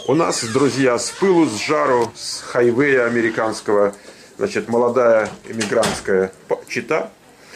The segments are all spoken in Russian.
У нас, друзья, с пылу, с жару, с хайвея американского, значит, молодая иммигрантская чета.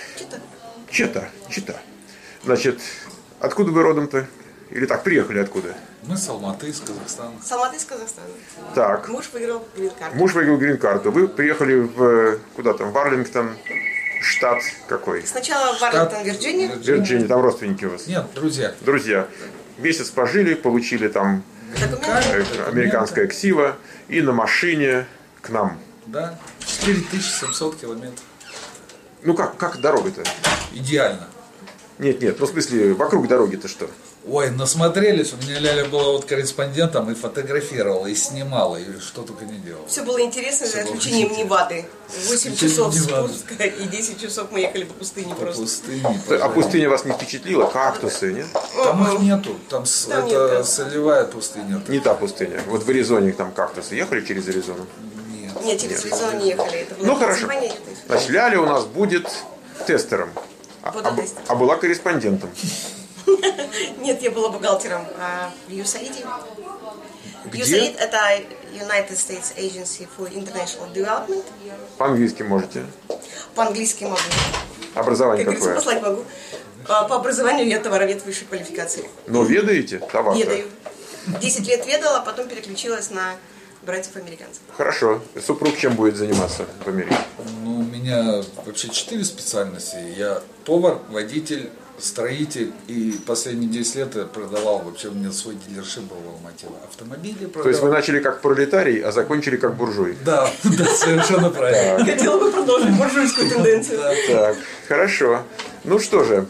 Чета. Значит, откуда вы родом-то? Или так, приехали откуда? Мы с Алматы, из Казахстана. С Алматы, из Казахстана. Так. Муж выиграл грин-карту. Муж выиграл грин-карту. Вы приехали в, куда там, в Арлингтон, штат какой? Сначала в Арлингтон, Вирджиния. Вирджиния, там родственники у вас? Нет, друзья. Друзья. Месяц пожили, получили там американское ксиво и на машине к нам. Да, 4700 километров. Ну как дорога-то? Идеально. Нет, ну в смысле, вокруг дороги-то что? Ой, насмотрелись, у меня Ляля была вот корреспондентом и фотографировала, и снимала, и что только не делала. Все было интересно, за исключением Невады. 8 часов спуска и 10 часов мы ехали по пустыне просто. А пустыня вас не впечатлила? Кактусы, нет? Там их нету, там это солевая пустыня. Не та пустыня. Вот в Аризоне там кактусы. Ехали через Аризону? Нет, через Аризону не ехали. Это было ну хорошо. Значит, Ляля у нас будет тестером, а была корреспондентом. Нет, я была бухгалтером в USAID. USAID это United States Agency for International Development. По-английски можете? По-английски могу. Образование как какое? Послать могу. По образованию я товаровед высшей квалификации. Но ведаете товар? Ведаю. 10 лет ведала, а потом переключилась на братьев-американцев. Хорошо. Супруг чем будет заниматься в Америке? Ну, у меня вообще 4 специальности. Я повар, водитель, строитель, и последние 10 лет я продавал, вообще у меня свой дилершип был в Алмате, автомобили продавал. То есть вы начали как пролетарий, а закончили как буржуй? Да, совершенно правильно. Хотела бы продолжить буржуйскую тенденцию. Так, хорошо. Ну что же,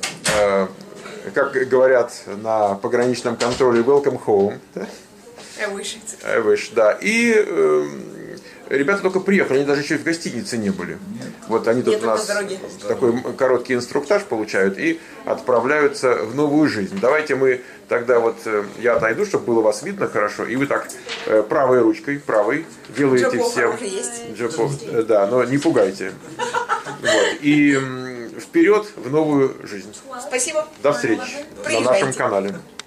как говорят на пограничном контроле, welcome home. I wish. I wish, да. И ребята только приехали, они даже еще в гостинице не были. Вот они тут у нас такой короткий инструктаж получают и отправляются в новую жизнь. Давайте мы тогда вот, я отойду, чтобы было вас видно хорошо, и вы так правой ручкой, правой, делаете всем. Джопов, да, но не пугайте. Вот. И вперед в новую жизнь. Спасибо. До встречи на нашем канале.